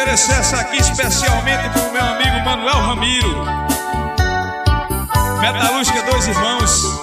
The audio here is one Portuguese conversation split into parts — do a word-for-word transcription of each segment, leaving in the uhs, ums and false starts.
oferecer essa aqui especialmente pro meu amigo Manuel Ramiro, Metalúrgica Dois Irmãos.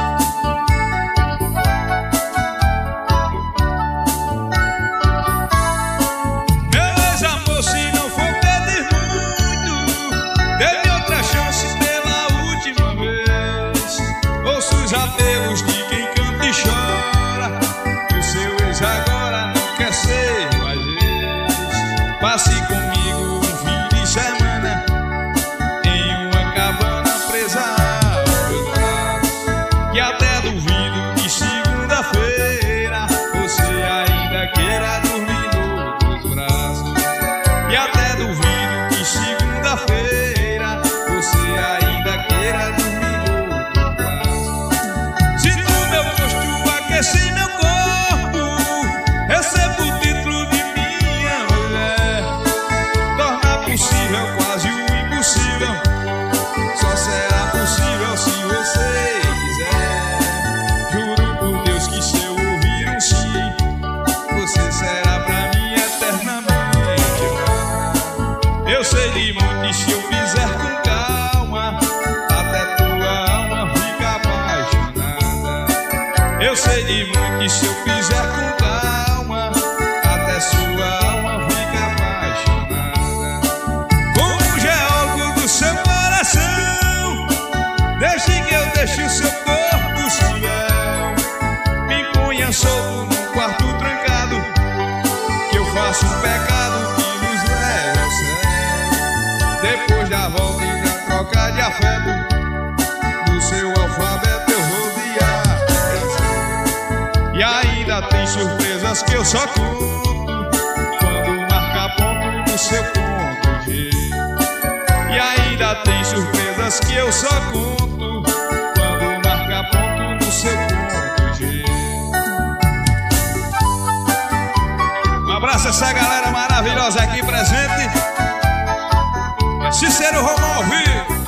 Apelos de quem canta e chora, que o seu ex agora não quer ser mais ex. Passe comigo um fim de semana em uma cabana presa aos meus braços, que até duvido que segunda-feira você ainda queira dormir nos meus braços, e até duvido que segunda-feira você ainda queira dormir. Esse meu corpo, recebo o título de minha mulher, torna possível quase o impossível, só será possível se você quiser. Juro por Deus que se eu ouvir um sim, você será pra mim eternamente amada. Eu sei de muito e se eu fizer com calma, até tua alma fica apaixonada. Eu sei de muito e se eu fizer com calma, até sua alma fica apaixonada. Como geólogo do seu coração, deixe que eu deixe o seu corpo sem véu. Me ponha solto num quarto trancado, que eu faço um pecado que nos leve ao céu. Depois da volta e da troca de afeto, do seu alfabeto eu vou guiar. E ainda tem surpresas que eu só conto quando marca ponto no seu ponto G. E ainda tem surpresas que eu só conto quando marca ponto no seu ponto G. Um abraço a essa galera maravilhosa aqui presente. É Cícero Romão ao vivo.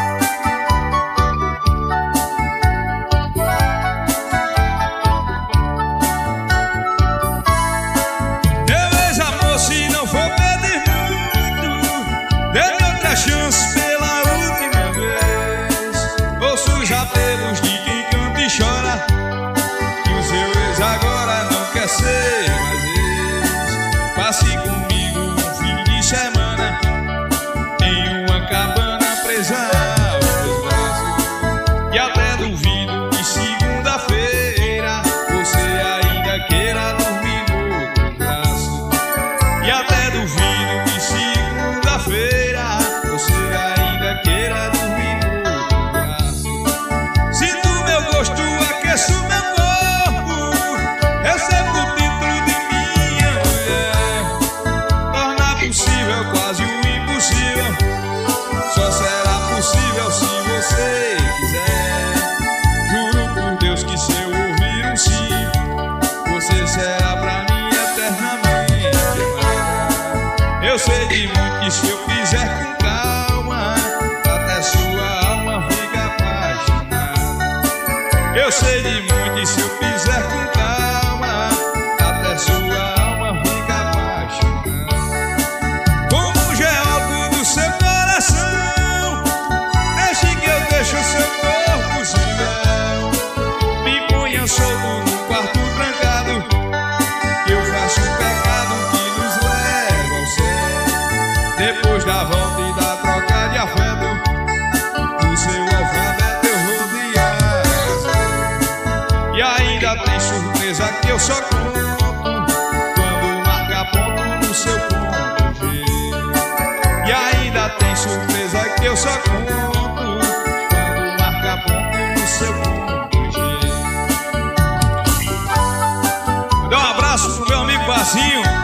Chance pela última vez. Ouço os apelos de quem canta e chora, que o seu ex agora não quer ser mais ex. Passe comigo um fim de semana em uma cabana presa aos meus braços, e até duvido que segunda-feira você ainda queira dormir no outro braço, e até duvido que segunda-feira você ainda queira dormir no outro braço. Sinto meu gosto, aqueço meu corpo, recebo o título de minha mulher, torna possível quase o impossível, só será possível se você quiser. Juro por Deus que se eu ouvir um sim, você será pra mim eternamente amada. Eu sei de muito que se eu fizer com calma, até sua alma fica apaixonada. Eu sei de muito e se eu fizer com calma, até sua alma fica apaixonada. Como geólogo do seu coração, deixe que eu deixe o seu corpo sem véu. Me ponha solto num quarto trancado, que eu faço um pecado que nos leva ao céu. Depois da volta e da troca de afeto, do seu alfabeto eu vou guiar. E ainda tem surpresa que eu só conto quando marca ponto no seu ponto G. E ainda tem surpresa que eu só conto quando marca ponto no seu ponto G. Dá um abraço pro meu amigo Bazinho,